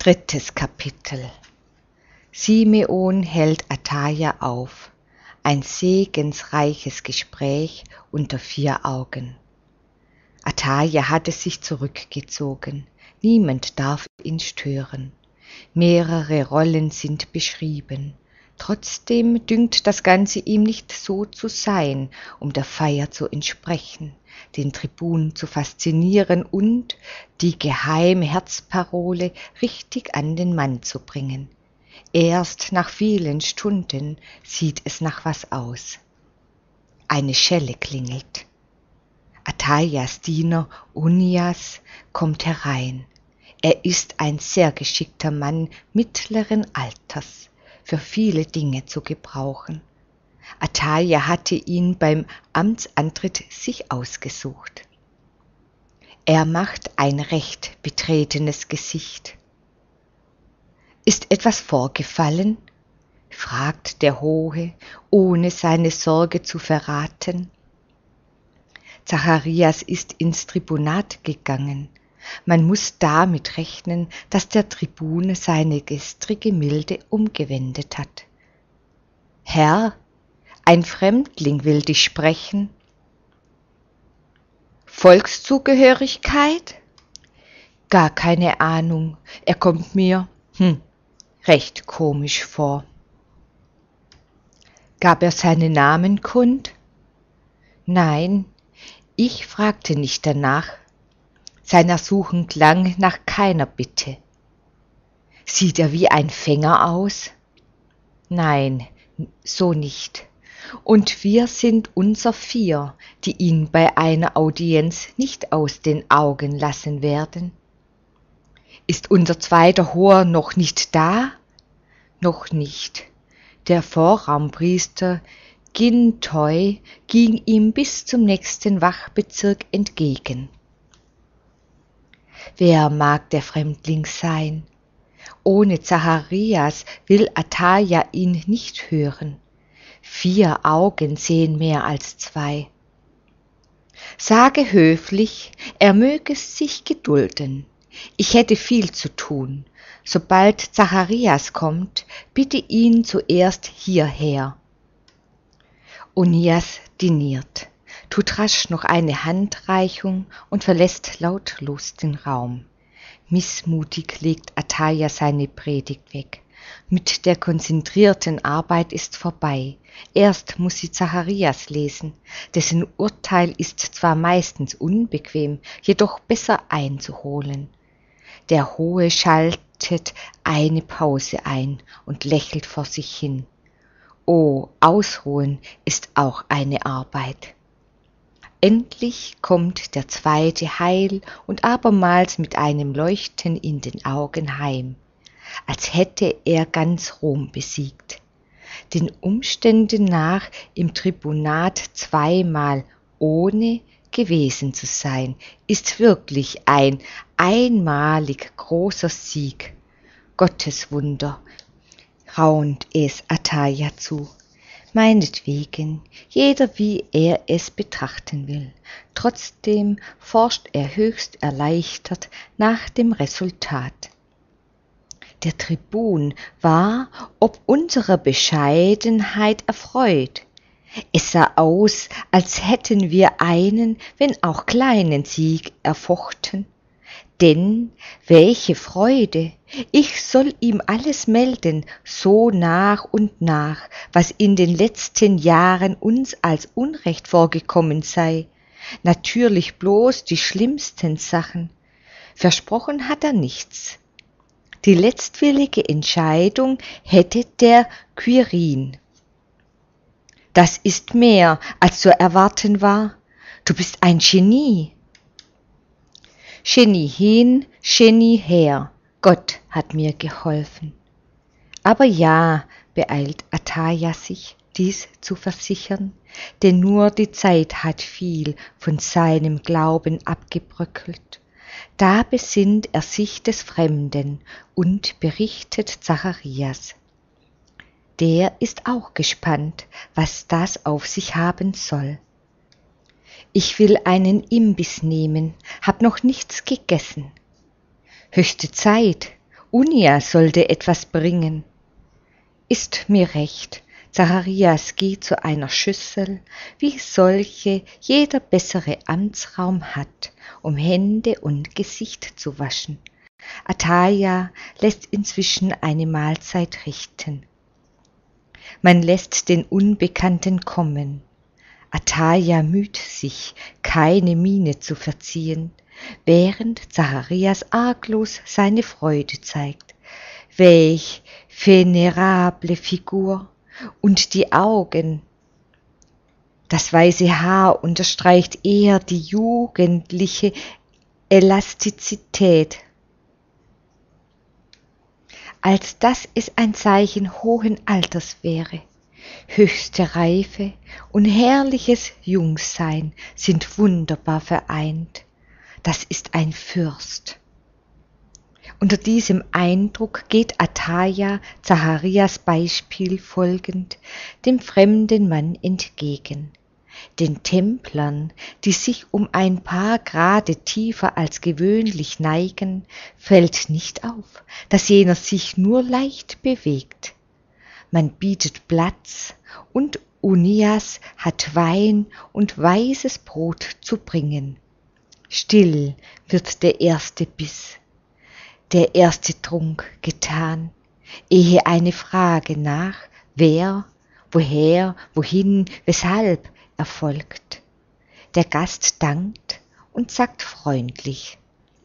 Drittes Kapitel. Simeon hält Ataja auf. Ein segensreiches Gespräch unter 4 Augen. Ataja hatte sich zurückgezogen. Niemand darf ihn stören. Mehrere Rollen sind beschrieben. Trotzdem dünkt das Ganze ihm nicht so zu sein, um der Feier zu entsprechen, den Tribun zu faszinieren und die geheime Herzparole richtig an den Mann zu bringen. Erst nach vielen Stunden sieht es nach was aus. Eine Schelle klingelt. Atajas Diener Onias kommt herein. Er ist ein sehr geschickter Mann mittleren Alters, für viele Dinge zu gebrauchen. Ataja hatte ihn beim Amtsantritt sich ausgesucht. Er macht ein recht betretenes Gesicht. »Ist etwas vorgefallen?« fragt der Hohe, ohne seine Sorge zu verraten. Zacharias ist ins Tribunat gegangen. Man muss damit rechnen, dass der Tribun seine gestrige Milde umgewendet hat. »Herr, ein Fremdling will dich sprechen.« »Volkszugehörigkeit?« »Gar keine Ahnung. Er kommt mir recht komisch vor.« »Gab er seinen Namen kund?« »Nein, ich fragte nicht danach. Sein Ersuchen klang nach keiner Bitte.« »Sieht er wie ein Fänger aus?« »Nein, so nicht. Und wir sind unser 4, die ihn bei einer Audienz nicht aus den Augen lassen werden.« »Ist unser zweiter Hoher noch nicht da?« »Noch nicht. Der Vorraumpriester Gintoi ging ihm bis zum nächsten Wachbezirk entgegen.« Wer mag der Fremdling sein? Ohne Zacharias will Ataja ihn nicht hören. 4 Augen sehen mehr als 2. »Sage höflich, er möge sich gedulden. Ich hätte viel zu tun. Sobald Zacharias kommt, bitte ihn zuerst hierher.« Onias diniert, tut rasch noch eine Handreichung und verlässt lautlos den Raum. Missmutig legt Ataja seine Predigt weg. Mit der konzentrierten Arbeit ist vorbei. Erst muss sie Zacharias lesen. Dessen Urteil ist zwar meistens unbequem, jedoch besser einzuholen. Der Hohe schaltet eine Pause ein und lächelt vor sich hin. Oh, ausruhen ist auch eine Arbeit. Endlich kommt der zweite heil und abermals mit einem Leuchten in den Augen heim, als hätte er ganz Rom besiegt. Den Umständen nach im Tribunat 2-mal ohne gewesen zu sein, ist wirklich ein einmalig großer Sieg. Gottes Wunder, raunt es Ataja zu. Meinetwegen, jeder wie er es betrachten will. Trotzdem forscht er höchst erleichtert nach dem Resultat. Der Tribun war ob unserer Bescheidenheit erfreut. Es sah aus, als hätten wir einen, wenn auch kleinen Sieg erfochten. Denn welche Freude! Ich soll ihm alles melden, so nach und nach, was in den letzten Jahren uns als Unrecht vorgekommen sei. Natürlich bloß die schlimmsten Sachen. Versprochen hat er nichts. Die letztwillige Entscheidung hätte der Quirin. »Das ist mehr, als zu erwarten war. Du bist ein Genie.« »Genie hin, Genie her. Gott hat mir geholfen.« »Aber ja«, beeilt Ataja sich, dies zu versichern, denn nur die Zeit hat viel von seinem Glauben abgebröckelt. Da besinnt er sich des Fremden und berichtet Zacharias. Der ist auch gespannt, was das auf sich haben soll. »Ich will einen Imbiss nehmen, hab noch nichts gegessen.« »Höchste Zeit, Unia sollte etwas bringen. Ist mir recht, Zacharias geht zu einer Schüssel, wie solche jeder bessere Amtsraum hat, um Hände und Gesicht zu waschen. Ataja lässt inzwischen eine Mahlzeit richten. Man lässt den Unbekannten kommen. Ataja müht sich, keine Miene zu verziehen, während Zacharias arglos seine Freude zeigt. Welch venerable Figur und die Augen. Das weiße Haar unterstreicht eher die jugendliche Elastizität, als dass es ein Zeichen hohen Alters wäre. Höchste Reife und herrliches Jungsein sind wunderbar vereint. Das ist ein Fürst. Unter diesem Eindruck geht Ataja Zacharias Beispiel folgend dem fremden Mann entgegen. Den Templern, die sich um ein paar Grade tiefer als gewöhnlich neigen, fällt nicht auf, dass jener sich nur leicht bewegt. Man bietet Platz, und Unias hat Wein und weißes Brot zu bringen. Still wird der erste Biss, der erste Trunk getan, ehe eine Frage nach wer, woher, wohin, weshalb erfolgt. Der Gast dankt und sagt freundlich: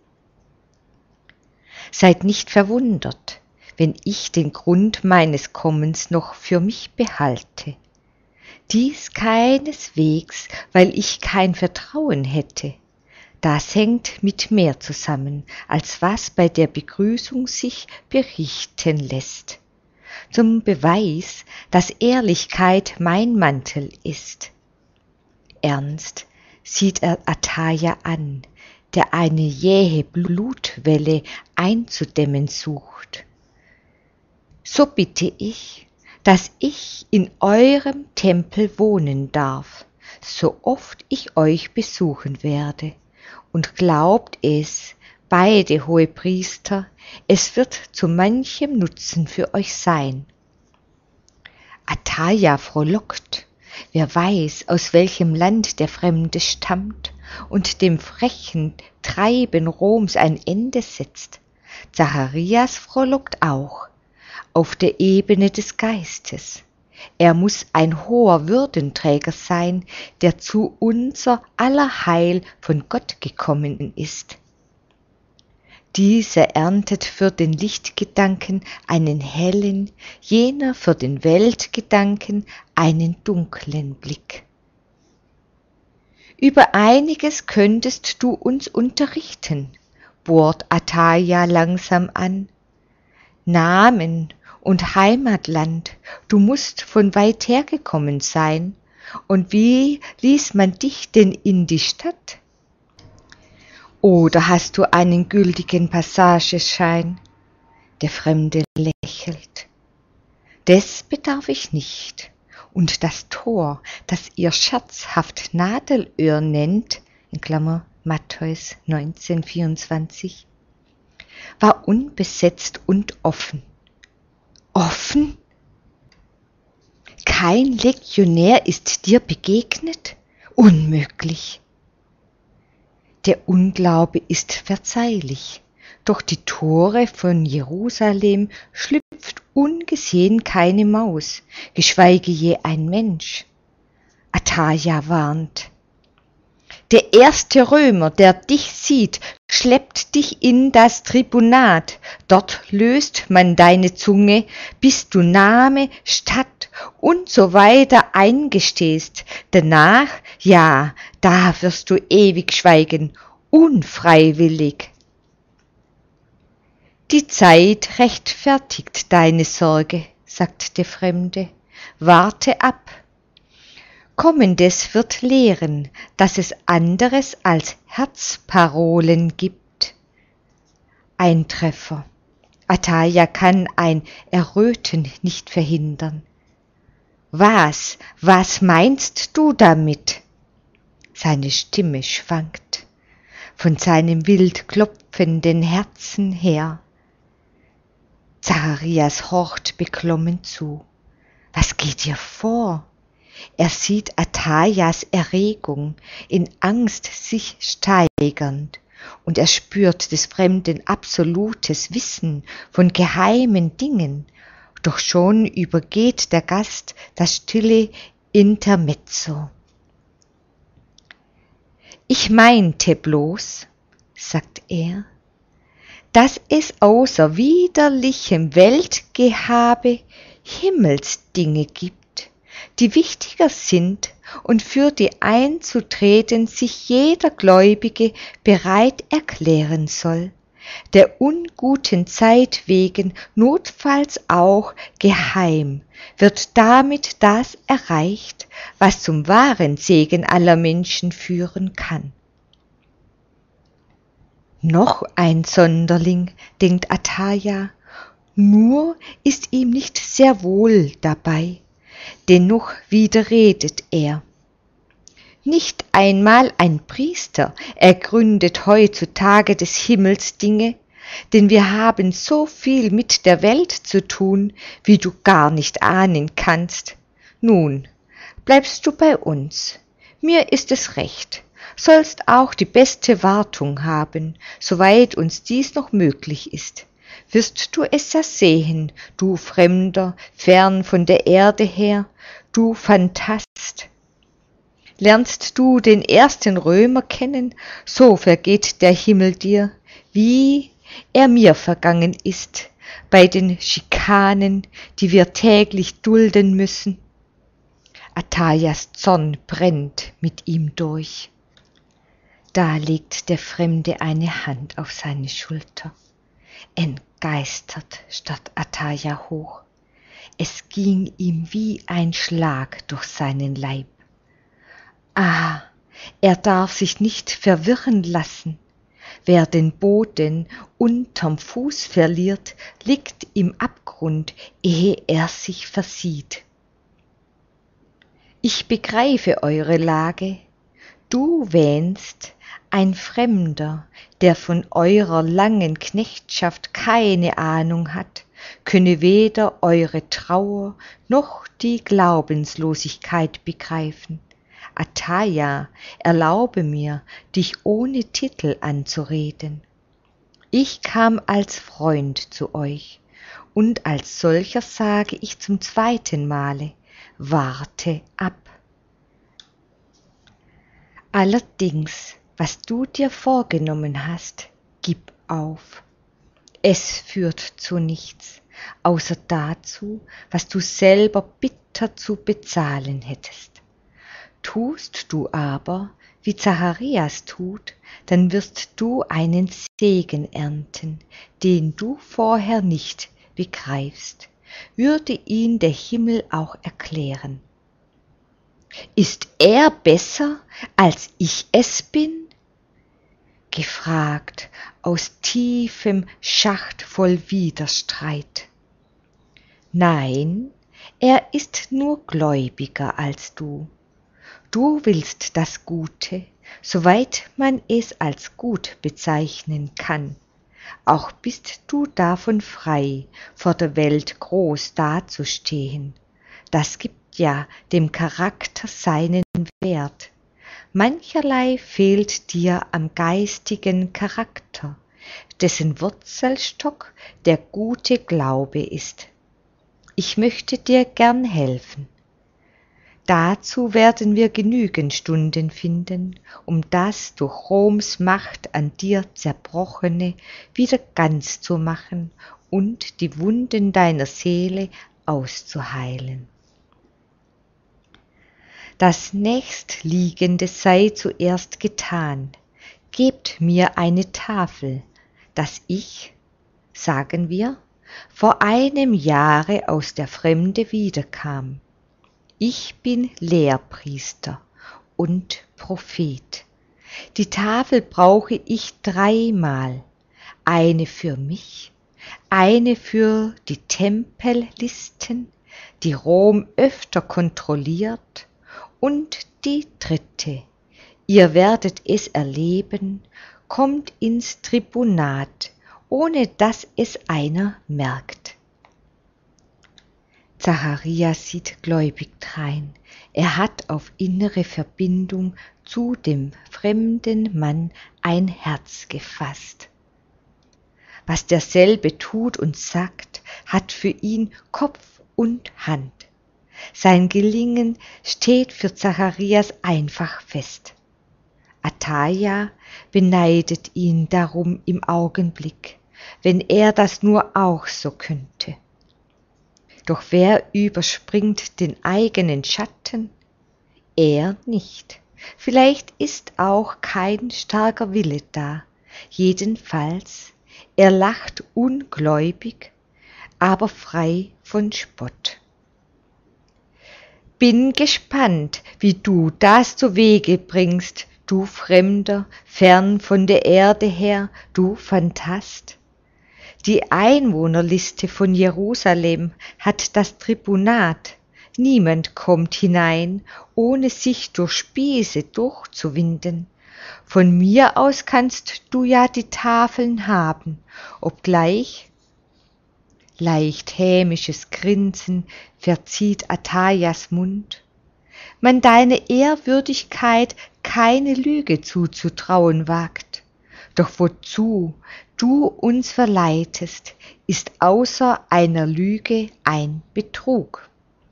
Seid nicht verwundert, wenn ich den Grund meines Kommens noch für mich behalte. Dies keineswegs, weil ich kein Vertrauen hätte. Das hängt mit mehr zusammen, als was bei der Begrüßung sich berichten lässt. Zum Beweis, dass Ehrlichkeit mein Mantel ist. Ernst sieht er Ataja an, der eine jähe Blutwelle einzudämmen sucht. So bitte ich, dass ich in eurem Tempel wohnen darf, so oft ich euch besuchen werde, und glaubt es, beide Hohepriester, es wird zu manchem Nutzen für euch sein. Ataja frohlockt. Wer weiß, aus welchem Land der Fremde stammt und dem frechen Treiben Roms ein Ende setzt. Zacharias frohlockt auch, auf der Ebene des Geistes. Er muß ein hoher Würdenträger sein, der zu unser aller Heil von Gott gekommen ist. Dieser erntet für den Lichtgedanken einen hellen, jener für den Weltgedanken einen dunklen Blick. Über einiges könntest du uns unterrichten, bohrt Ataja langsam an. Namen und Heimatland, du musst von weit hergekommen sein, und wie ließ man dich denn in die Stadt? Oder hast du einen gültigen Passageschein? Der Fremde lächelt. Des bedarf ich nicht, und das Tor, das ihr scherzhaft Nadelöhr nennt, in Klammer Matthäus 19,24, war unbesetzt und offen. Offen? Kein Legionär ist dir begegnet? Unmöglich. Der Unglaube ist verzeihlich, doch die Tore von Jerusalem schlüpft ungesehen keine Maus, geschweige je ein Mensch. Ataja warnt. Der erste Römer, der dich sieht, schleppt dich in das Tribunat. Dort löst man deine Zunge, bis du Name, Stadt und so weiter eingestehst. Danach, ja, da wirst du ewig schweigen, unfreiwillig. Die Zeit rechtfertigt deine Sorge, sagt der Fremde. Warte ab. Kommendes wird lehren, dass es anderes als Herzparolen gibt. Ein Treffer. Ataja kann ein Erröten nicht verhindern. Was meinst du damit? Seine Stimme schwankt von seinem wild klopfenden Herzen her. Zacharias horcht beklommen zu. Was geht ihr vor? Er sieht Athajas Erregung in Angst sich steigernd, und er spürt des Fremden absolutes Wissen von geheimen Dingen, doch schon übergeht der Gast das stille Intermezzo. Ich meinte bloß, sagt er, dass es außer widerlichem Weltgehabe Himmelsdinge gibt, die wichtiger sind und für die einzutreten sich jeder Gläubige bereit erklären soll, der unguten Zeit wegen notfalls auch geheim, wird damit das erreicht, was zum wahren Segen aller Menschen führen kann. Noch ein Sonderling, denkt Athaja, nur ist ihm nicht sehr wohl dabei, dennoch widerredet er. Nicht einmal ein Priester ergründet heutzutage des Himmels Dinge, denn wir haben so viel mit der Welt zu tun, wie du gar nicht ahnen kannst. Nun, bleibst du bei uns, mir ist es recht, sollst auch die beste Wartung haben, soweit uns dies noch möglich ist. Wirst du es ja sehen, du Fremder, fern von der Erde her, du Phantast. Lernst du den ersten Römer kennen, so vergeht der Himmel dir, wie er mir vergangen ist, bei den Schikanen, die wir täglich dulden müssen. Athajas Zorn brennt mit ihm durch. Da legt der Fremde eine Hand auf seine Schulter. Entgeistert starrt Athaja hoch. Es ging ihm wie ein Schlag durch seinen Leib. Ah, er darf sich nicht verwirren lassen. Wer den Boden unterm Fuß verliert, liegt im Abgrund, ehe er sich versieht. Ich begreife eure Lage. Du wähnst, ein Fremder, der von eurer langen Knechtschaft keine Ahnung hat, könne weder eure Trauer noch die Glaubenslosigkeit begreifen. Athaja, erlaube mir, dich ohne Titel anzureden. Ich kam als Freund zu euch, und als solcher sage ich zum zweiten Male, warte ab. Allerdings, was du dir vorgenommen hast, gib auf. Es führt zu nichts, außer dazu, was du selber bitter zu bezahlen hättest. Tust du aber, wie Zacharias tut, dann wirst du einen Segen ernten, den du vorher nicht begreifst, würde ihn der Himmel auch erklären. Ist er besser, als ich es bin? Gefragt aus tiefem Schacht voll Widerstreit. Nein, er ist nur gläubiger als du. Du willst das Gute, soweit man es als gut bezeichnen kann. Auch bist du davon frei, vor der Welt groß dazustehen. Das gibt ja dem Charakter seinen Wert. Mancherlei fehlt dir am geistigen Charakter, dessen Wurzelstock der gute Glaube ist. Ich möchte dir gern helfen. Dazu werden wir genügend Stunden finden, um das durch Roms Macht an dir Zerbrochene wieder ganz zu machen und die Wunden deiner Seele auszuheilen. Das Nächstliegende sei zuerst getan. Gebt mir eine Tafel, dass ich, sagen wir, vor einem Jahre aus der Fremde wiederkam. Ich bin Lehrpriester und Prophet. Die Tafel brauche ich 3-mal, eine für mich, eine für die Tempellisten, die Rom öfter kontrolliert, und die 3., ihr werdet es erleben, kommt ins Tribunat, ohne dass es einer merkt. Zacharias sieht gläubig drein. Er hat auf innere Verbindung zu dem fremden Mann ein Herz gefasst. Was derselbe tut und sagt, hat für ihn Kopf und Hand. Sein Gelingen steht für Zacharias einfach fest. Ataja beneidet ihn darum im Augenblick, wenn er das nur auch so könnte. Doch wer überspringt den eigenen Schatten? Er nicht. Vielleicht ist auch kein starker Wille da. Jedenfalls, er lacht ungläubig, aber frei von Spott. Bin gespannt, wie du das zu Wege bringst, du Fremder, fern von der Erde her, du Phantast. Die Einwohnerliste von Jerusalem hat das Tribunat. Niemand kommt hinein, ohne sich durch Spieße durchzuwinden. Von mir aus kannst du ja die Tafeln haben, obgleich leicht hämisches Grinsen verzieht Atajas Mund, man deine Ehrwürdigkeit keine Lüge zuzutrauen wagt. Doch wozu du uns verleitest, ist außer einer Lüge ein Betrug.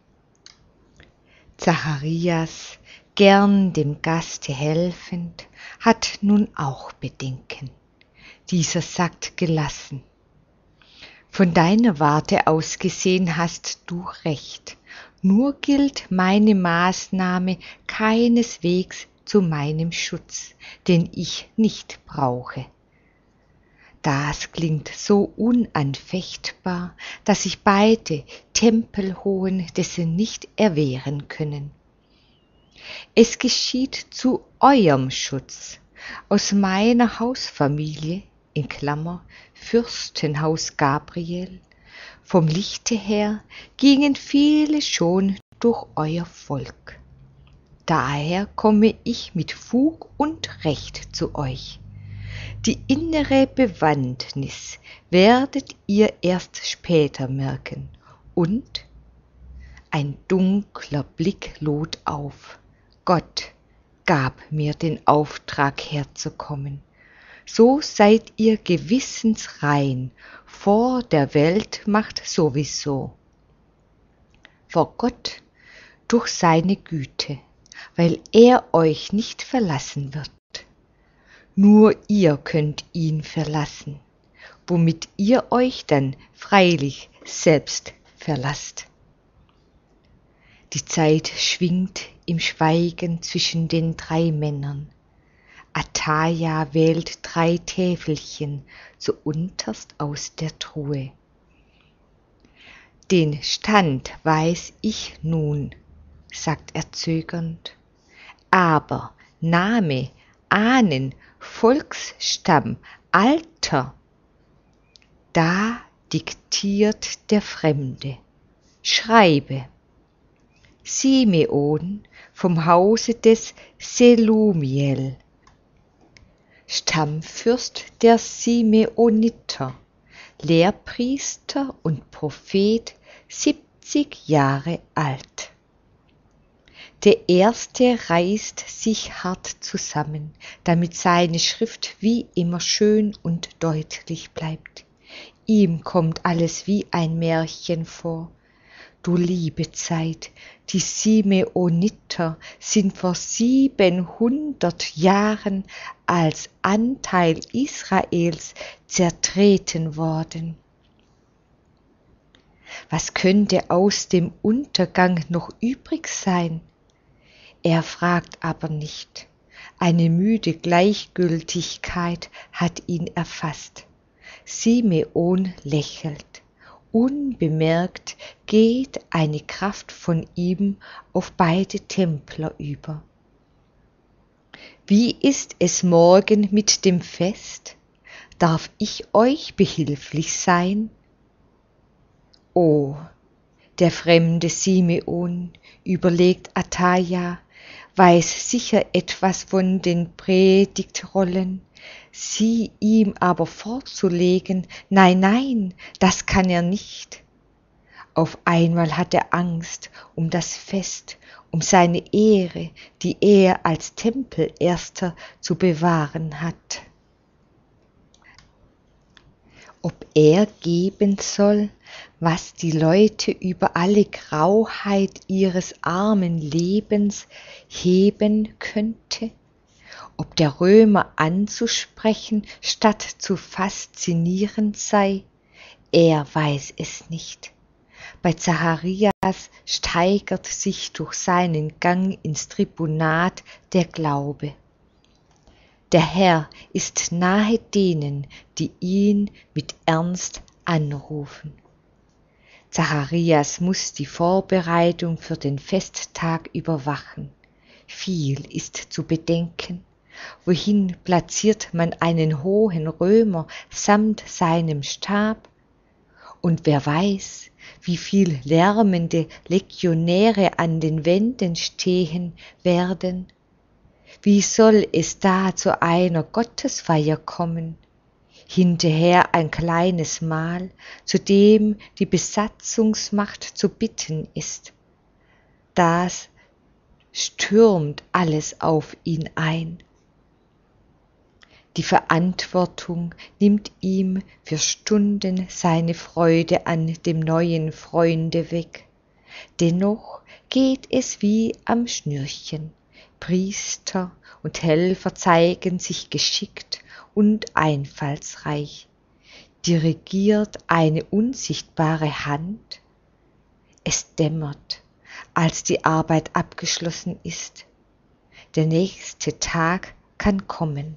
Zacharias, gern dem Gaste helfend, hat nun auch Bedenken. Dieser sagt gelassen: Von deiner Warte aus gesehen hast du recht, nur gilt meine Maßnahme keineswegs zu meinem Schutz, den ich nicht brauche. Das klingt so unanfechtbar, dass sich beide Tempelhohen dessen nicht erwehren können. Es geschieht zu eurem Schutz, aus meiner Hausfamilie, in Klammer Fürstenhaus Gabriel, vom Lichte her gingen viele schon durch euer Volk. Daher komme ich mit Fug und Recht zu euch. Die innere Bewandtnis werdet ihr erst später merken, und ein dunkler Blick lod auf. Gott gab mir den Auftrag herzukommen. So seid ihr gewissensrein vor der Weltmacht sowieso. Vor Gott durch seine Güte, weil er euch nicht verlassen wird. Nur ihr könnt ihn verlassen, womit ihr euch dann freilich selbst verlasst. Die Zeit schwingt im Schweigen zwischen den drei Männern. Ataja wählt 3 Täfelchen zuunterst aus der Truhe. Den Stand weiß ich nun, sagt er zögernd, aber Name, Ahnen, Volksstamm, Alter, da diktiert der Fremde. Schreibe: Simeon vom Hause des Selumiel, Stammfürst der Simeoniter, Lehrpriester und Prophet, 70 Jahre alt. Der Erste reißt sich hart zusammen, damit seine Schrift wie immer schön und deutlich bleibt. Ihm kommt alles wie ein Märchen vor. Du liebe Zeit, die Simeoniter sind vor 700 Jahren als Anteil Israels zertreten worden. Was könnte aus dem Untergang noch übrig sein? Er fragt aber nicht. Eine müde Gleichgültigkeit hat ihn erfasst. Simeon lächelt. Unbemerkt geht eine Kraft von ihm auf beide Templer über. Wie ist es morgen mit dem Fest? Darf ich euch behilflich sein? Oh, der fremde Simeon, überlegt Ataja, weiß sicher etwas von den Predigtrollen, sie ihm aber vorzulegen, nein, das kann er nicht. Auf einmal hat er Angst um das Fest, um seine Ehre, die er als Tempelerster zu bewahren hat. Ob er geben soll, was die Leute über alle Grauheit ihres armen Lebens heben könnte? Ob der Römer anzusprechen statt zu faszinieren sei? Er weiß es nicht. Bei Zacharias steigert sich durch seinen Gang ins Tribunat der Glaube. Der Herr ist nahe denen, die ihn mit Ernst anrufen. Zacharias muss die Vorbereitung für den Festtag überwachen. Viel ist zu bedenken. Wohin platziert man einen hohen Römer samt seinem Stab? Und wer weiß, wie viel lärmende Legionäre an den Wänden stehen werden? Wie soll es da zu einer Gottesfeier kommen? Hinterher ein kleines Mahl, zu dem die Besatzungsmacht zu bitten ist. Das stürmt alles auf ihn ein. Die Verantwortung nimmt ihm für Stunden seine Freude an dem neuen Freunde weg. Dennoch geht es wie am Schnürchen. Priester und Helfer zeigen sich geschickt und einfallsreich. Dirigiert eine unsichtbare Hand? Es dämmert, als die Arbeit abgeschlossen ist. Der nächste Tag kann kommen.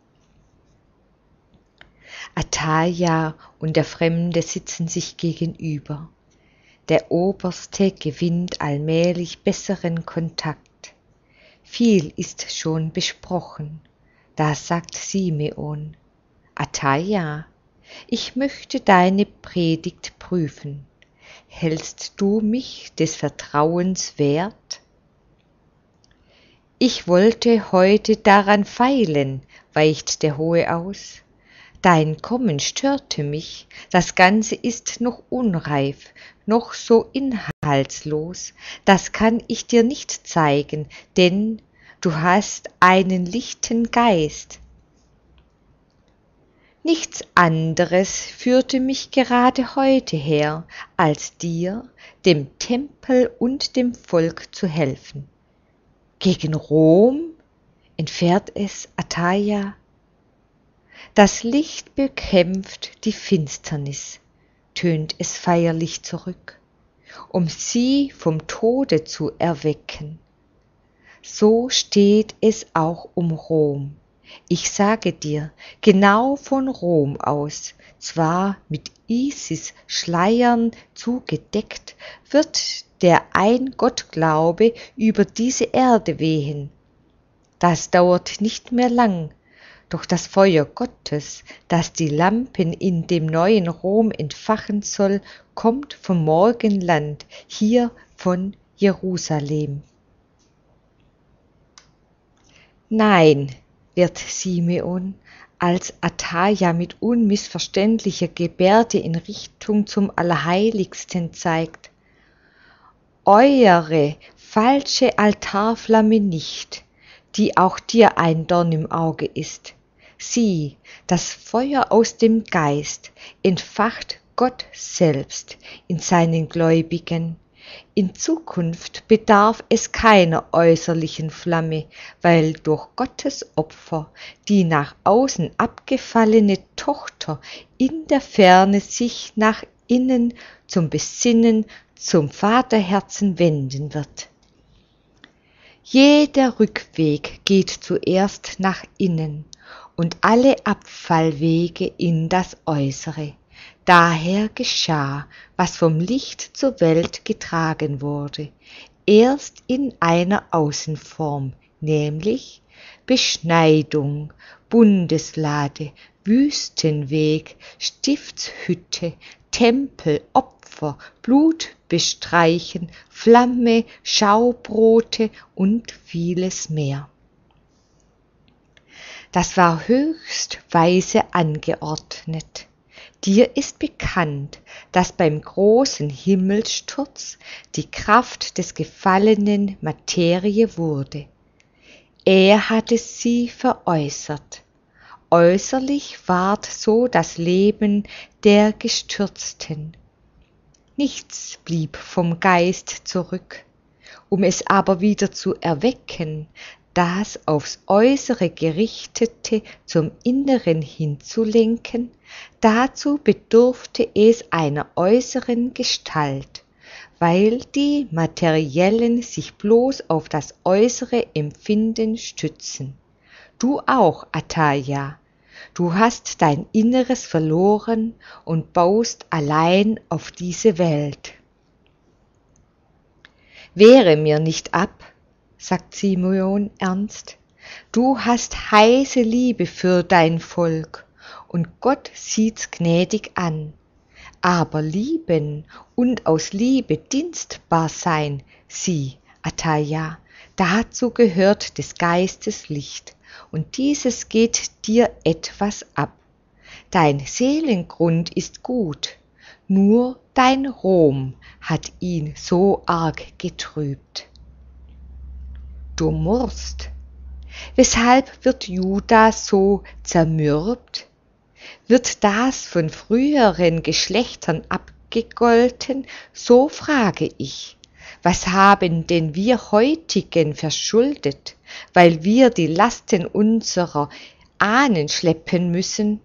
Atalia und der Fremde sitzen sich gegenüber. Der Oberste gewinnt allmählich besseren Kontakt. Viel ist schon besprochen. Da sagt Simeon: Atalia, ich möchte deine Predigt prüfen. Hältst du mich des Vertrauens wert? Ich wollte heute daran feilen, weicht der Hohe aus. Dein Kommen störte mich, das Ganze ist noch unreif, noch so inhaltslos, das kann ich dir nicht zeigen, denn du hast einen lichten Geist. Nichts anderes führte mich gerade heute her, als dir, dem Tempel und dem Volk zu helfen. Gegen Rom? Entfährt es Atalia. Das Licht bekämpft die Finsternis, tönt es feierlich zurück, um sie vom Tode zu erwecken. So steht es auch um Rom. Ich sage dir, genau von Rom aus, zwar mit Isis-Schleiern zugedeckt, wird der Ein-Gott-Glaube über diese Erde wehen. Das dauert nicht mehr lang, doch das Feuer Gottes, das die Lampen in dem neuen Rom entfachen soll, kommt vom Morgenland, hier von Jerusalem. Nein, wird Simeon, als Atalia mit unmissverständlicher Gebärde in Richtung zum Allerheiligsten zeigt. Eure falsche Altarflamme nicht, die auch dir ein Dorn im Auge ist. Sieh, das Feuer aus dem Geist entfacht Gott selbst in seinen Gläubigen. In Zukunft bedarf es keiner äußerlichen Flamme, weil durch Gottes Opfer die nach außen abgefallene Tochter in der Ferne sich nach innen zum Besinnen, zum Vaterherzen wenden wird. Jeder Rückweg geht zuerst nach innen und alle Abfallwege in das Äußere. Daher geschah, was vom Licht zur Welt getragen wurde, erst in einer Außenform, nämlich Beschneidung, Bundeslade, Wüstenweg, Stiftshütte, Tempel, Opfer, Blutbestreichen, Flamme, Schaubrote und vieles mehr. Das war höchst weise angeordnet. Dir ist bekannt, dass beim großen Himmelssturz die Kraft des Gefallenen Materie wurde. Er hatte sie veräußert. Äußerlich ward so das Leben der Gestürzten. Nichts blieb vom Geist zurück, es aber wieder zu erwecken, das aufs Äußere Gerichtete zum Inneren hinzulenken, dazu bedurfte es einer äußeren Gestalt, weil die Materiellen sich bloß auf das äußere Empfinden stützen. Du auch, Atharya, du hast dein Inneres verloren und baust allein auf diese Welt. Wehre mir nicht ab, sagt Simeon ernst, du hast heiße Liebe für dein Volk, und Gott sieht's gnädig an. Aber lieben und aus Liebe dienstbar sein, sieh, Atharya, dazu gehört des Geistes Licht, und dieses geht dir etwas ab. Dein Seelengrund ist gut, nur dein Rom hat ihn so arg getrübt. Du murrst. Weshalb wird Juda so zermürbt? Wird das von früheren Geschlechtern abgegolten? So frage ich. Was haben denn wir heutigen verschuldet, weil wir die Lasten unserer Ahnen schleppen müssen?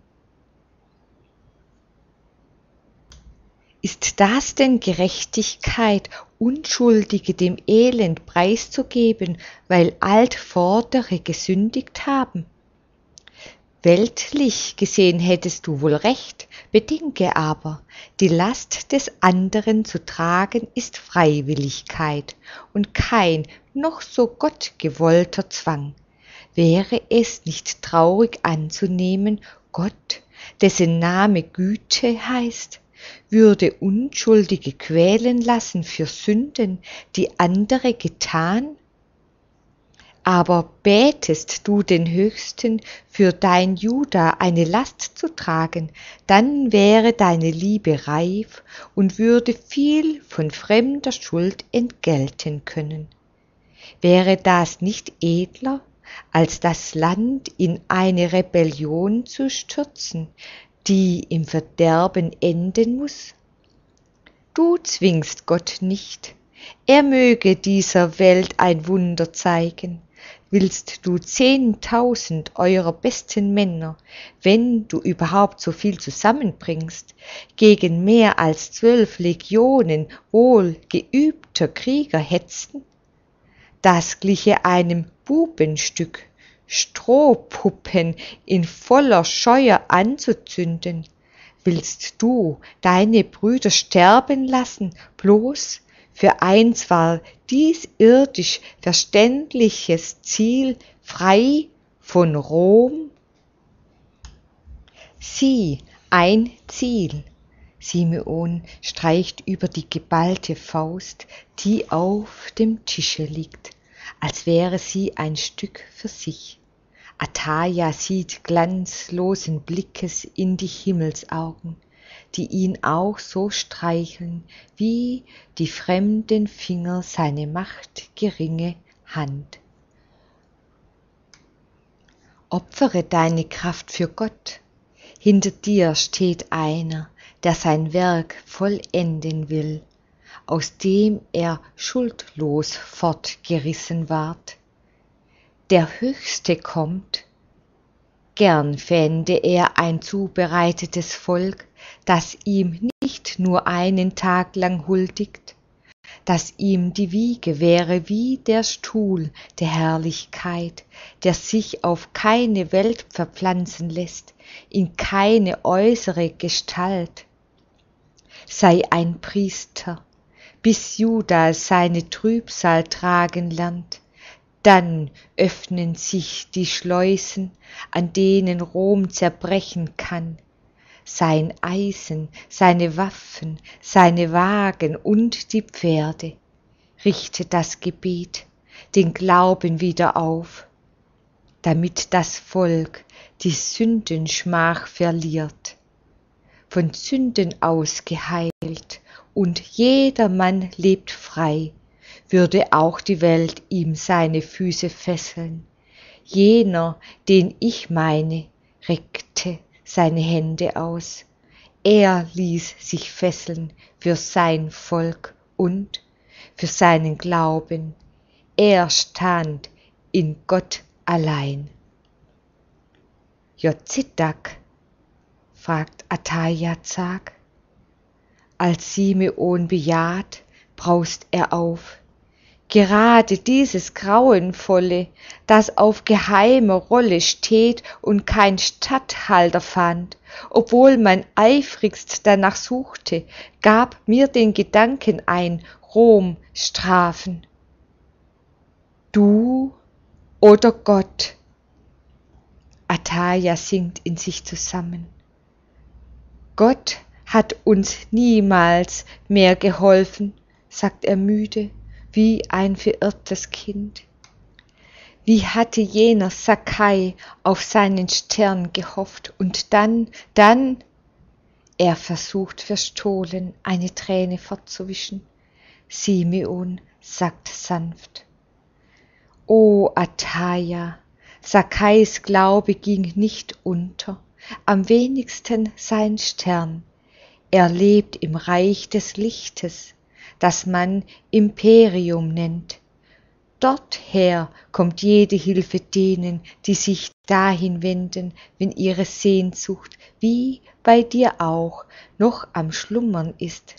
Ist das denn Gerechtigkeit, Unschuldige dem Elend preiszugeben, weil Altvordere gesündigt haben? Weltlich gesehen hättest du wohl recht, bedenke aber, die Last des anderen zu tragen ist Freiwilligkeit und kein noch so gottgewollter Zwang. Wäre es nicht traurig anzunehmen, Gott, dessen Name Güte heißt, würde Unschuldige quälen lassen für Sünden, die andere getan? Aber bätest du den Höchsten, für dein Juda eine Last zu tragen, dann wäre deine Liebe reif und würde viel von fremder Schuld entgelten können. Wäre das nicht edler, als das Land in eine Rebellion zu stürzen, die im Verderben enden muß? Du zwingst Gott nicht, er möge dieser Welt ein Wunder zeigen. Willst du 10.000 eurer besten Männer, wenn du überhaupt so viel zusammenbringst, gegen mehr als 12 Legionen wohl geübter Krieger hetzen? Das gliche einem Bubenstück, Strohpuppen in voller Scheuer anzuzünden. Willst du deine Brüder sterben lassen, bloß für ein zwar dies irdisch verständliches Ziel, frei von Rom? Sieh, ein Ziel. Simeon streicht über die geballte Faust, die auf dem Tische liegt, als wäre sie ein Stück für sich. Atharya sieht glanzlosen Blickes in die Himmelsaugen, die ihn auch so streicheln, wie die fremden Finger seine machtgeringe Hand. Opfere deine Kraft für Gott. Hinter dir steht einer, der sein Werk vollenden will, aus dem er schuldlos fortgerissen ward. Der Höchste kommt, gern fände er ein zubereitetes Volk, das ihm nicht nur einen Tag lang huldigt, dass ihm die Wiege wäre wie der Stuhl der Herrlichkeit, der sich auf keine Welt verpflanzen lässt, in keine äußere Gestalt. Sei ein Priester, bis Juda seine Trübsal tragen lernt, dann öffnen sich die Schleusen, an denen Rom zerbrechen kann. Sein Eisen, seine Waffen, seine Wagen und die Pferde. Richte das Gebet, den Glauben wieder auf, damit das Volk die Sündenschmach verliert. von Sünden ausgeheilt, und jedermann lebt frei, würde auch die Welt ihm seine Füße fesseln. Jener, den ich meine, reckte seine Hände aus. Er ließ sich fesseln für sein Volk und für seinen Glauben. Er stand in Gott allein. Jozidak, fragt Atajazak. Als Simeon bejaht, braust er auf. Gerade dieses Grauenvolle, das auf geheimer Rolle steht und kein Statthalter fand, obwohl man eifrigst danach suchte, gab mir den Gedanken ein, Rom strafen. Du oder Gott? Ataja sinkt in sich zusammen. Gott hat uns niemals mehr geholfen, sagt er müde, wie ein verirrtes Kind. Wie hatte jener Sakkai auf seinen Stern gehofft, und dann, er versucht verstohlen, eine Träne fortzuwischen. Simeon sagt sanft: O Ataja, Sakkais Glaube ging nicht unter, am wenigsten sein Stern. Er lebt im Reich des Lichtes, das man Imperium nennt. Dorther kommt jede Hilfe denen, die sich dahin wenden, wenn ihre Sehnsucht, wie bei dir auch, noch am Schlummern ist.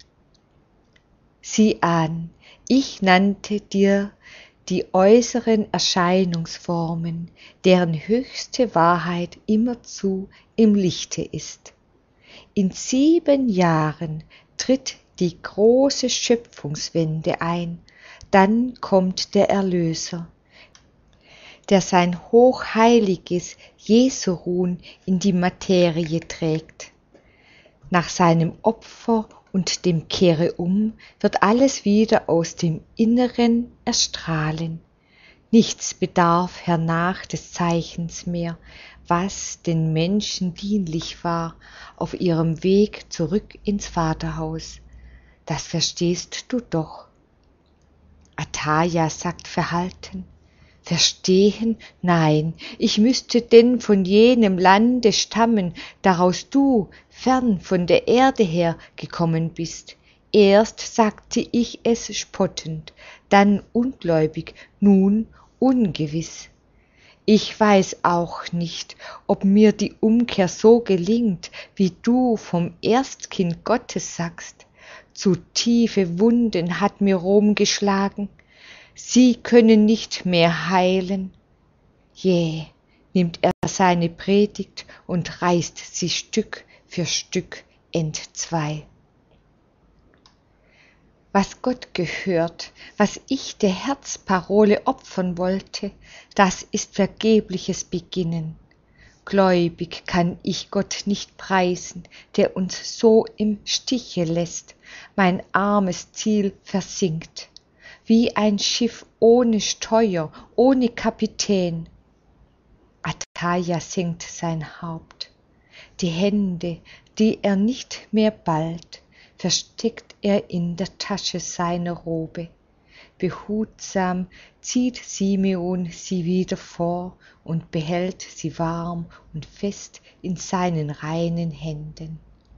Sieh an, ich nannte dir die äußeren Erscheinungsformen, deren höchste Wahrheit immerzu im Lichte ist. In 7 Jahren tritt die große Schöpfungswende ein, dann kommt der Erlöser, der sein hochheiliges Jesurun in die Materie trägt. Nach seinem Opfer und dem Kehreum wird alles wieder aus dem Inneren erstrahlen. Nichts bedarf hernach des Zeichens mehr, was den Menschen dienlich war auf ihrem Weg zurück ins Vaterhaus. Das verstehst du doch. Ataja sagt verhalten: Verstehen? Nein, ich müsste denn von jenem Lande stammen, daraus du, fern von der Erde her, gekommen bist. Erst sagte ich es spottend, dann ungläubig, nun ungewiss. Ich weiß auch nicht, ob mir die Umkehr so gelingt, wie du vom Erstkind Gottes sagst. Zu tiefe Wunden hat mir Rom geschlagen, sie können nicht mehr heilen. Jäh nimmt er seine Predigt und reißt sie Stück für Stück entzwei. Was Gott gehört, was ich der Herzparole opfern wollte, das ist vergebliches Beginnen. Gläubig kann ich Gott nicht preisen, der uns so im Stiche lässt. Mein armes Ziel versinkt, wie ein Schiff ohne Steuer, ohne Kapitän. Ataja senkt sein Haupt. Die Hände, die er nicht mehr ballt, versteckt er in der Tasche seiner Robe. Behutsam zieht Simeon sie wieder vor und behält sie warm und fest in seinen reinen Händen.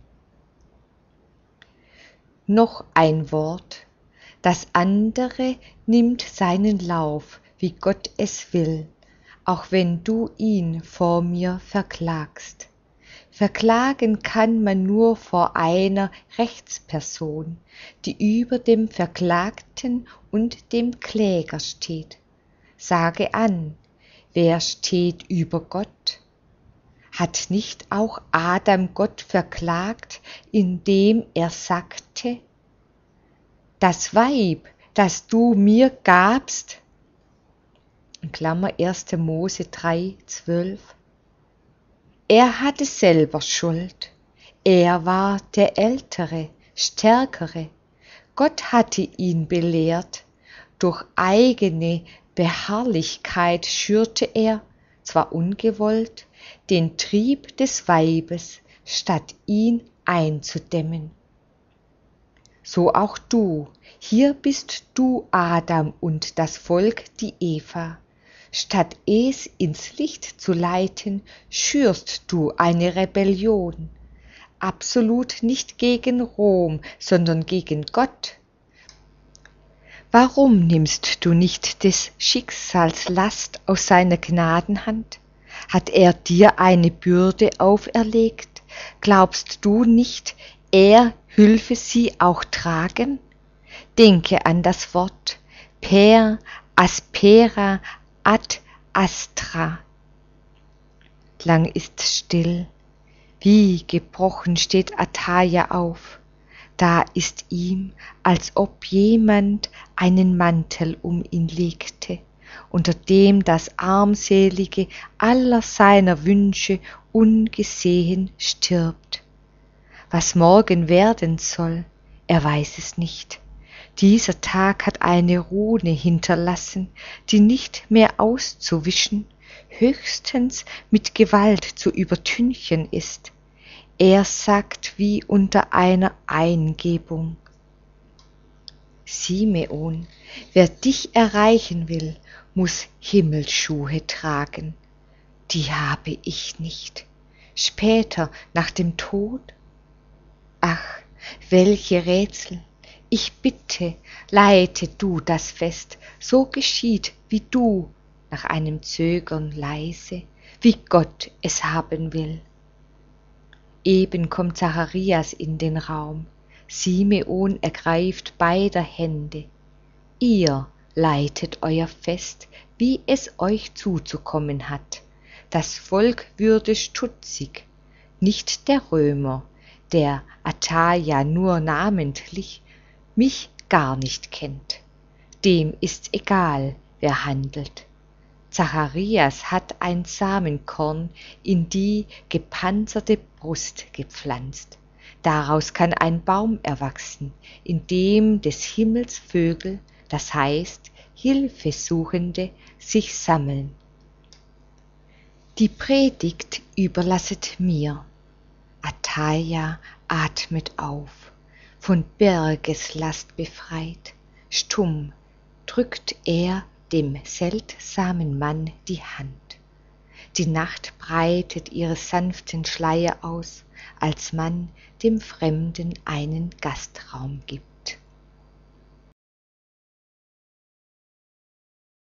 Noch ein Wort, das andere nimmt seinen Lauf, wie Gott es will, auch wenn du ihn vor mir verklagst. Verklagen kann man nur vor einer Rechtsperson, die über dem Verklagten und dem Kläger steht. Sage an, wer steht über Gott? Hat nicht auch Adam Gott verklagt, indem er sagte: Das Weib, das du mir gabst, in Klammer 1. Mose 3,12, er hatte selber Schuld, er war der Ältere, Stärkere, Gott hatte ihn belehrt, durch eigene Beharrlichkeit schürte er, zwar ungewollt, den Trieb des Weibes, statt ihn einzudämmen. So auch du, hier bist du Adam und das Volk die Eva. Statt es ins Licht zu leiten, schürst du eine Rebellion. Absolut nicht gegen Rom, sondern gegen Gott. Warum nimmst du nicht des Schicksals Last aus seiner Gnadenhand? Hat er dir eine Bürde auferlegt? Glaubst du nicht, er hülfe sie auch tragen? Denke an das Wort per aspera ad astra. Lang ist's still, wie gebrochen steht Ataja auf. Da ist ihm, als ob jemand einen Mantel um ihn legte, unter dem das Armselige aller seiner Wünsche ungesehen stirbt. Was morgen werden soll, er weiß es nicht. Dieser Tag hat eine Rune hinterlassen, die nicht mehr auszuwischen, höchstens mit Gewalt zu übertünchen ist. Er sagt wie unter einer Eingebung: Simeon, wer dich erreichen will, muss Himmelsschuhe tragen. Die habe ich nicht. Später, nach dem Tod? Ach, welche Rätsel! Ich bitte, leite du das Fest, so geschieht, wie du, nach einem Zögern leise, wie Gott es haben will. Eben kommt Zacharias in den Raum. Simeon ergreift beider Hände. Ihr leitet euer Fest, wie es euch zuzukommen hat. Das Volk würde stutzig, nicht der Römer, der Ataja nur namentlich, mich gar nicht kennt. Dem ist's egal, wer handelt. Zacharias hat ein Samenkorn in die gepanzerte Brust gepflanzt. Daraus kann ein Baum erwachsen, in dem des Himmels Vögel, das heißt Hilfesuchende, sich sammeln. Die Predigt überlasset mir. Ataja atmet auf, von Bergeslast befreit. Stumm drückt er dem seltsamen Mann die Hand. Die Nacht breitet ihre sanften Schleier aus, als man dem Fremden einen Gastraum gibt.